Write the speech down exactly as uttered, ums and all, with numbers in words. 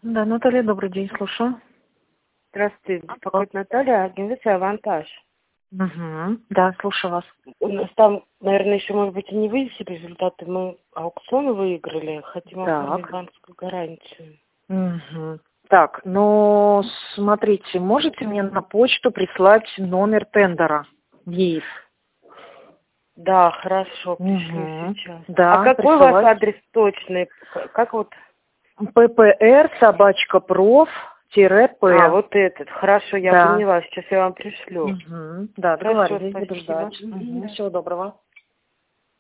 Да, Наталья, добрый день, слушаю. Здравствуйте, беспокоит Наталья, организация «Авантаж». Угу. Да, слушаю вас. У нас там, наверное, еще, может быть, и не вывесили результаты. Мы аукцион выиграли, хотим оформить Так. банковскую гарантию. Угу. Так, ну, смотрите, можете мне на почту прислать номер тендера в ЕИФ? Да, хорошо, пришлю Угу. сейчас. Да, А какой у вас присылайте. адрес точный? К- Как вот? ППР собачка проф тире А, П. вот этот. Хорошо, я Да. поняла. Сейчас я вам пришлю. Угу. Да, Хорошо, договорились, буду спасибо. ждать. Угу. Всего доброго.